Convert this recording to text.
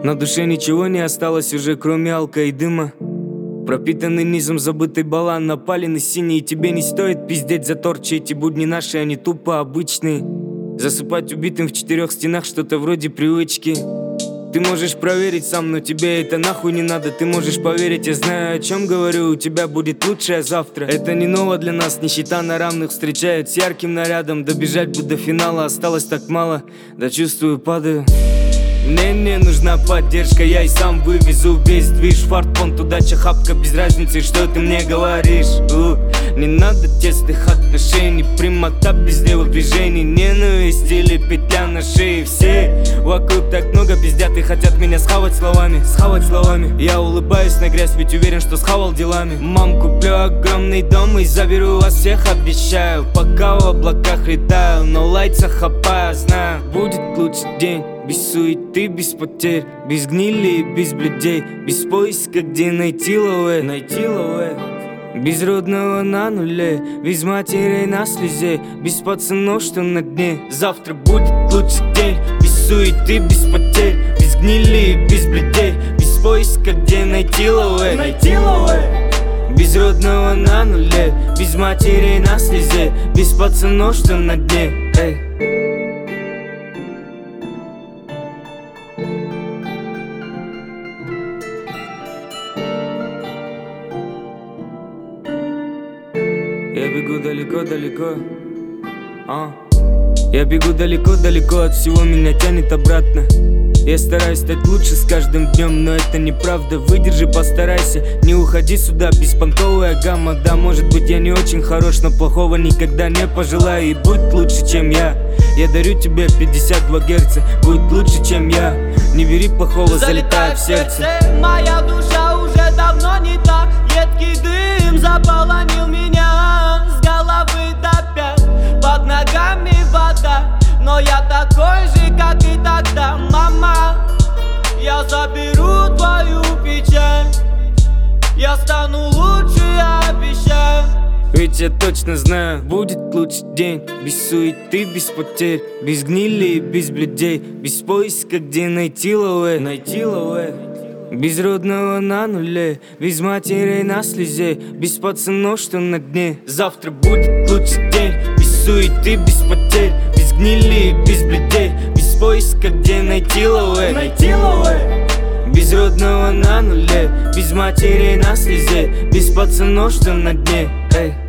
На душе ничего не осталось уже, кроме алка и дыма. Пропитанный низом забытый балан, напаленный синий. И тебе не стоит пиздеть за торчи. Эти будни наши, они тупо обычные. Засыпать убитым в 4 стенах, что-то вроде привычки. Ты можешь проверить сам, но тебе это нахуй не надо. Ты можешь поверить, я знаю, о чем говорю. У тебя будет лучшее завтра. Это не ново для нас, нищета на равных встречает с ярким нарядом. Добежать бы до финала осталось так мало. Да чувствую, падаю. Мне нужна поддержка, я и сам вывезу весь движ. Фартпонт, удача, хапка, без разницы, что ты мне говоришь. Не надо тесных отношений, прямота без левых движений. Ненависть или петля на шее. Все вокруг так много пиздят и хотят меня схавать словами. Я улыбаюсь на грязь, ведь уверен, что схавал делами. Мам, куплю огромный дом и заберу вас всех, обещаю. Пока в облаках летаю, но лайца хапаю, знаю. Будет лучший день. Без суеты, без потерь, без гнили и без блюдей. Без поиска, где найти лове. Без родного на нуле, без матерей на слезе. Без пацанов, что на дне. Завтра будет лучший день. Без суеты, без потерь, без гнили и без блюдей. Без поиска, где найти лове. Без родного на нуле, без матерей на слезе. Без пацанов, что на дне. Я бегу далеко-далеко, Я бегу далеко-далеко, от всего меня тянет обратно. Я стараюсь стать лучше с каждым днем, но это неправда. Выдержи, постарайся, не уходи сюда. Беспонтовая гамма, да, может быть я не очень хорош, но плохого никогда не пожелаю. И будь лучше, чем я. Я дарю тебе 52 герца, будь лучше, чем я. Не бери плохого, залетает в сердце. Моя душа уже давно не та. Едкий дым заполонил меня с головы до пят. Под ногами вода, но я такой же, как и тогда. Мама, я заберу твою печаль. Я стану лучше, обещаю. Ведь я точно знаю, будет лучший день. Без суеты, без потерь, без гнили и без блюдей. Без поиска, где найти лове. Без родного на нуле, без матерей на слезе. Без пацанов, что на дне. Завтра будет лучший день. Без суеты, без потерь, без гнили и без блюдей. Без поиска, где найти лове. Без родного на нуле, без матерей на слезе. Без пацанов, что на дне.